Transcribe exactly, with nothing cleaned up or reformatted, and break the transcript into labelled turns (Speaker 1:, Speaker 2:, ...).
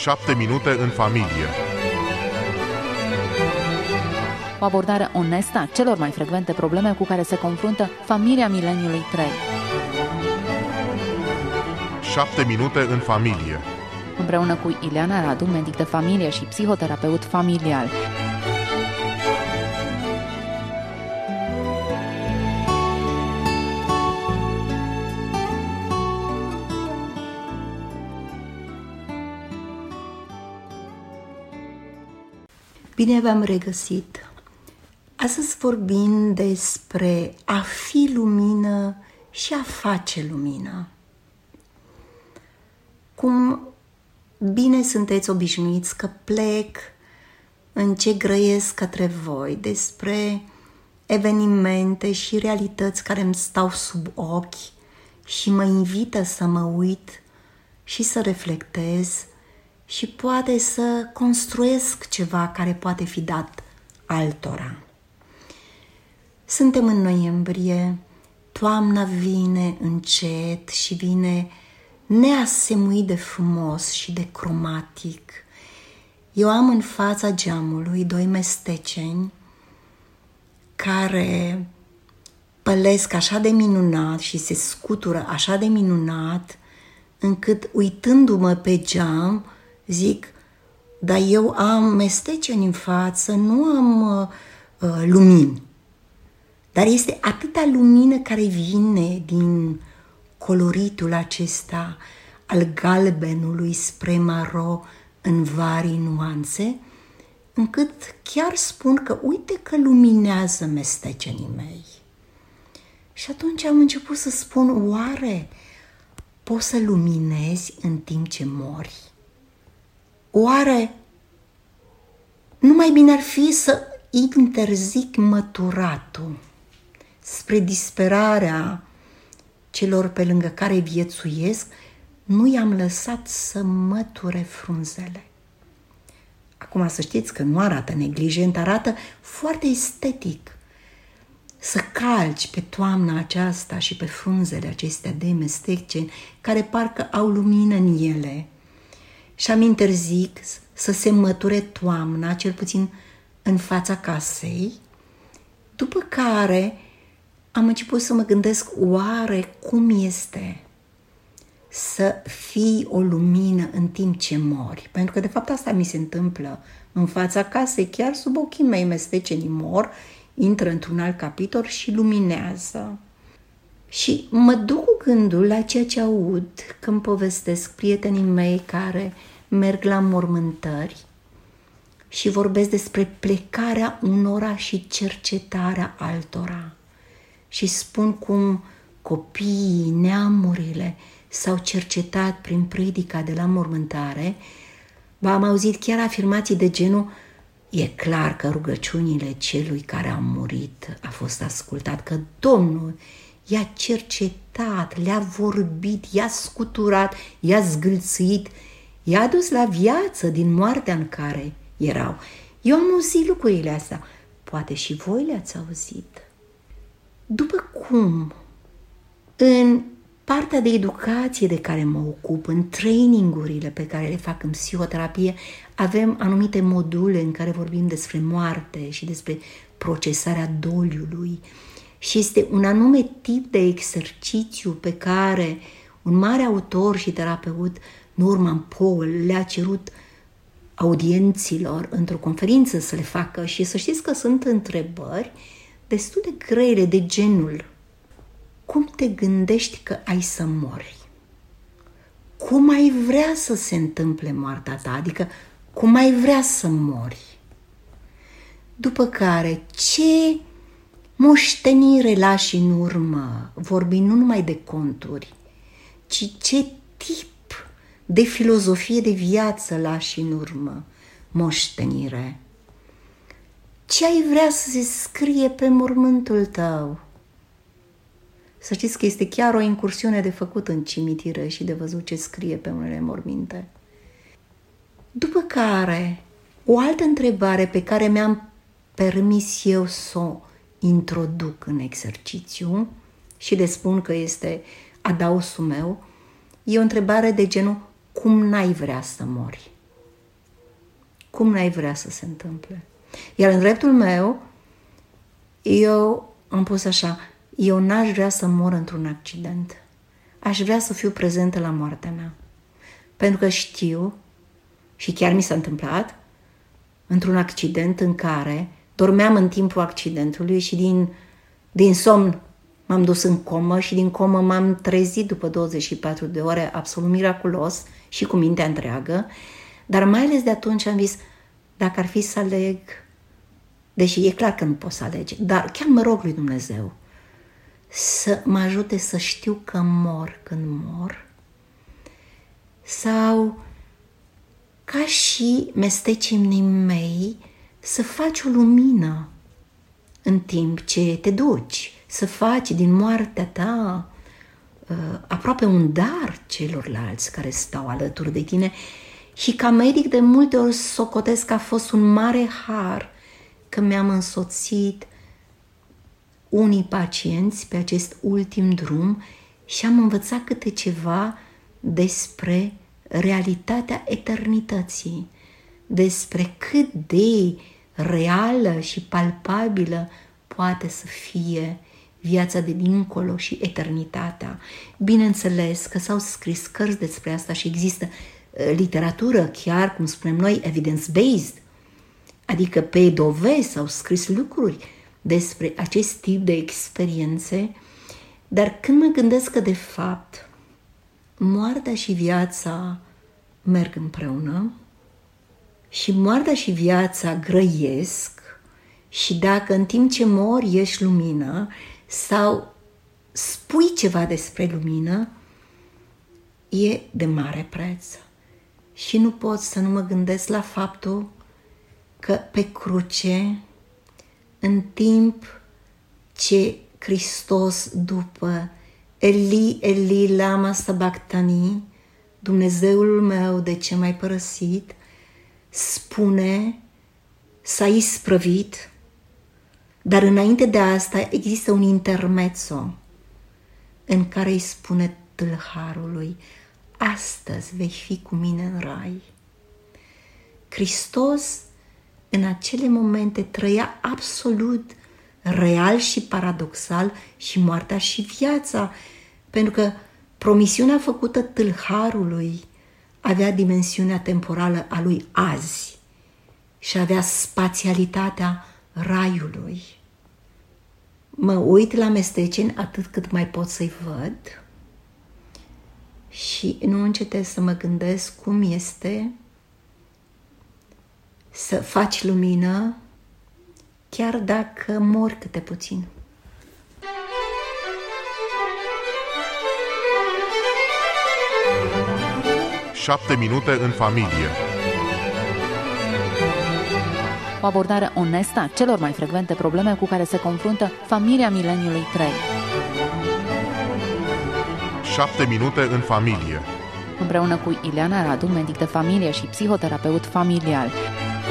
Speaker 1: șapte minute în familie.
Speaker 2: O abordare onestă a celor mai frecvente probleme cu care se confruntă familia mileniului trei.
Speaker 1: șapte minute în familie.
Speaker 2: Împreună cu Ileana Radu, medic de familie și psihoterapeut familial.
Speaker 3: Bine v-am regăsit! Astăzi vorbim despre a fi lumină și a face lumină. Cum bine sunteți obișnuiți că plec în ce grăiesc către voi, despre evenimente și realități care îmi stau sub ochi și mă invită să mă uit și să reflectez și poate să construiesc ceva care poate fi dat altora. Suntem în noiembrie, toamna vine încet și vine neasemuit de frumos și de cromatic. Eu am în fața geamului doi mesteceni care pălesc așa de minunat și se scutură așa de minunat, încât uitându-mă pe geam, zic, dar eu am mesteceni în față, nu am uh, lumini. Dar este atâta lumină care vine din coloritul acesta al galbenului spre maro în vari nuanțe, încât chiar spun că uite că luminează mestecenii mei. Și atunci am început să spun, oare poți să luminezi în timp ce mori? Oare nu mai bine ar fi să interzic măturatul spre disperarea celor pe lângă care viețuiesc, nu i-am lăsat să măture frunzele. Acum să știți că nu arată neglijent, arată foarte estetic. Să calci pe toamna aceasta și pe frunzele acestea de mesteceni care parcă au lumină în ele. Și am interzic să se măture toamna, cel puțin în fața casei, după care am început să mă gândesc oare cum este să fii o lumină în timp ce mori. Pentru că de fapt asta mi se întâmplă în fața casei, chiar sub ochii mei mestecenii mor, intră într-un alt capitol și luminează. Și mă duc cu gândul la ceea ce aud când povestesc prietenii mei care merg la mormântări și vorbesc despre plecarea unora și cercetarea altora. Și spun cum copiii, neamurile s-au cercetat prin predica de la mormântare. V-am auzit chiar afirmații de genul, e clar că rugăciunile celui care a murit a fost ascultat, că Domnul i-a cercetat, le-a vorbit, i-a scuturat, i-a zgâlțit, i-a dus la viață din moartea în care erau. Eu am auzit lucrurile astea. Poate și voi le-ați auzit. După cum în partea de educație de care mă ocup, în trainingurile pe care le fac în psihoterapie, avem anumite module în care vorbim despre moarte și despre procesarea doliului. Și este un anume tip de exercițiu pe care un mare autor și terapeut, Norman Powell, le-a cerut audienților într-o conferință să le facă și să știți că sunt întrebări destul de grele de genul: cum te gândești că ai să mori? Cum ai vrea să se întâmple moartea ta? Adică cum ai vrea să mori? După care, ce moștenire lași în urmă, vorbind nu numai de conturi, ci ce tip de filozofie de viață lași în urmă, moștenire? Ce ai vrea să se scrie pe mormântul tău? Să știți că este chiar o incursiune de făcut în cimitire și de văzut ce scrie pe unele morminte. După care, o altă întrebare pe care mi-am permis eu să o introduc în exercițiu și le spun că este adausul meu, e o întrebare de genul: cum n-ai vrea să mori? cum n-ai vrea să se întâmple. Iar în dreptul meu, eu am pus așa, eu n-aș vrea să mor într-un accident. Aș vrea să fiu prezentă la moartea mea. Pentru că știu, și chiar mi s-a întâmplat, într-un accident în care dormeam în timpul accidentului și din, din somn m-am dus în comă și din comă m-am trezit după douăzeci și patru de ore, absolut miraculos și cu mintea întreagă, dar mai ales de atunci am zis, dacă ar fi să aleg, deși e clar că nu pot să alege, dar chiar mă rog lui Dumnezeu să mă ajute să știu că mor când mor, sau ca și mestecii mei să faci o lumină în timp ce te duci, să faci din moartea ta uh, aproape un dar celorlalți care stau alături de tine. Și ca medic de multe ori socotesc că a fost un mare har că mi-am însoțit unii pacienți pe acest ultim drum și am învățat câte ceva despre realitatea eternității, despre cât de reală și palpabilă poate să fie viața de dincolo și eternitatea. Bineînțeles că s-au scris cărți despre asta și există literatură, chiar cum spunem noi, evidence-based, adică pe dovezi s-au scris lucruri despre acest tip de experiențe, dar când mă gândesc că de fapt moartea și viața merg împreună și moartea și viața grăiesc și dacă în timp ce mori ești lumină sau spui ceva despre lumină, e de mare preț. Și nu pot să nu mă gândesc la faptul că pe cruce, în timp ce Hristos după Eli, Eli, lama sabachthani, Dumnezeul meu, de ce m-ai părăsit, spune, s-a isprăvit, dar înainte de asta există un intermezzo în care îi spune tâlharului, astăzi vei fi cu mine în rai. Hristos în acele momente trăia absolut real și paradoxal și moartea și viața, pentru că promisiunea făcută tâlharului avea dimensiunea temporală a lui azi și avea spațialitatea raiului. Mă uit la mesteceni atât cât mai pot să-i văd și nu încetez să mă gândesc cum este să faci lumină chiar dacă mori câte puțin.
Speaker 1: Șapte minute în familie.
Speaker 2: O abordare onestă a celor mai frecvente probleme cu care se confruntă familia mileniului trei.
Speaker 1: Șapte minute în familie.
Speaker 2: Împreună cu Ileana Radu, medic de familie și psihoterapeut familial.